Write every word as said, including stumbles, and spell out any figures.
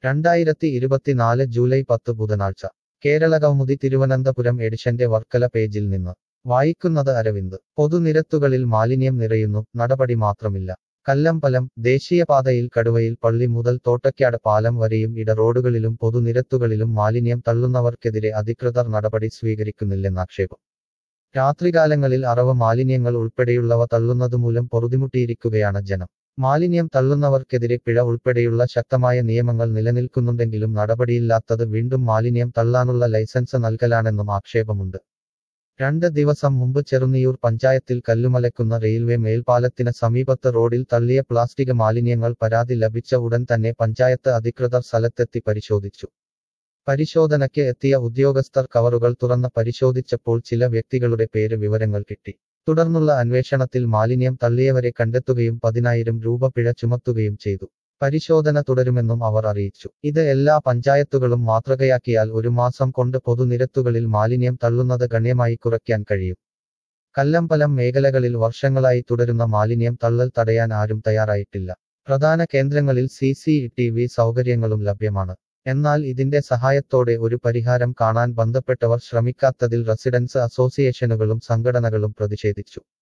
രണ്ടായിരത്തി ഇരുപത്തിനാല് ജൂലൈ പത്ത് ബുധനാഴ്ച കേരള കൗമുദി തിരുവനന്തപുരം എഡിഷന്റെ വർക്കല പേജിൽ നിന്ന് വായിക്കുന്നത് അരവിന്ദ് പൊതുനിരത്തുകളിൽ മാലിന്യം നിറയുന്നു നടപടി മാത്രമില്ല കല്ലമ്പലം ദേശീയപാതയിൽ കടുവയിൽ പള്ളി മുതൽ തോട്ടയ്ക്കാട് പാലം വരെയും ഇട റോഡുകളിലും പൊതുനിരത്തുകളിലും മാലിന്യം തള്ളുന്നവർക്കെതിരെ അധികൃതർ നടപടി സ്വീകരിക്കുന്നില്ലെന്നാക്ഷേപം രാത്രികാലങ്ങളിൽ അറവ് മാലിന്യങ്ങൾ ഉൾപ്പെടെയുള്ളവ തള്ളുന്നതുമൂലം പൊറുതിമുട്ടിയിരിക്കുകയാണ് ജനം മാലിന്യം തള്ളുന്നവർക്കെതിരെ പിഴ ഉൾപ്പെടെയുള്ള ശക്തമായ നിയമങ്ങൾ നിലനിൽക്കുന്നുണ്ടെങ്കിലും നടപടിയില്ലാത്തത് വീണ്ടും മാലിന്യം തള്ളാനുള്ള ലൈസൻസ് നൽകലാണെന്നും ആക്ഷേപമുണ്ട് രണ്ട് ദിവസം മുമ്പ് ചെറുന്നിയൂർ പഞ്ചായത്തിൽ കല്ലുമലക്കുന്ന റെയിൽവേ മേൽപ്പാലത്തിന് സമീപത്ത് റോഡിൽ തള്ളിയ പ്ലാസ്റ്റിക് മാലിന്യങ്ങൾ പരാതി ലഭിച്ച ഉടൻ തന്നെ പഞ്ചായത്ത് അധികൃതർ സ്ഥലത്തെത്തി പരിശോധിച്ചു പരിശോധനയ്ക്ക് എത്തിയ ഉദ്യോഗസ്ഥർ കവറുകൾ തുറന്ന് പരിശോധിച്ചപ്പോൾ ചില വ്യക്തികളുടെ പേര് വിവരങ്ങൾ കിട്ടി തുടർന്നുള്ള അന്വേഷണത്തിൽ മാലിന്യം തള്ളിയവരെ കണ്ടെത്തുകയും പതിനായിരം രൂപ പിഴ ചുമത്തുകയും ചെയ്തു പരിശോധന തുടരുമെന്നും അവർ അറിയിച്ചു ഇത് എല്ലാ പഞ്ചായത്തുകളും മാതൃകയാക്കിയാൽ ഒരു മാസം കൊണ്ട് പൊതുനിരത്തുകളിൽ മാലിന്യം തള്ളുന്നത് ഗണ്യമായി കുറയ്ക്കാൻ കഴിയും കല്ലമ്പലം മേഖലകളിൽ വർഷങ്ങളായി തുടരുന്ന മാലിന്യം തള്ളൽ തടയാൻ ആരും തയ്യാറായിട്ടില്ല പ്രധാന കേന്ദ്രങ്ങളിൽ സി സി ടി വി സൗകര്യങ്ങളും ലഭ്യമാണ് എന്നാൽ ഇതിന്റെ സഹായത്തോടെ ഒരു പരിഹാരം കാണാൻ ബന്ധപ്പെട്ടവർ ശ്രമിക്കാത്തതിൽ റെസിഡൻസ് അസോസിയേഷനുകളും സംഘടനകളും പ്രതിഷേധിച്ചു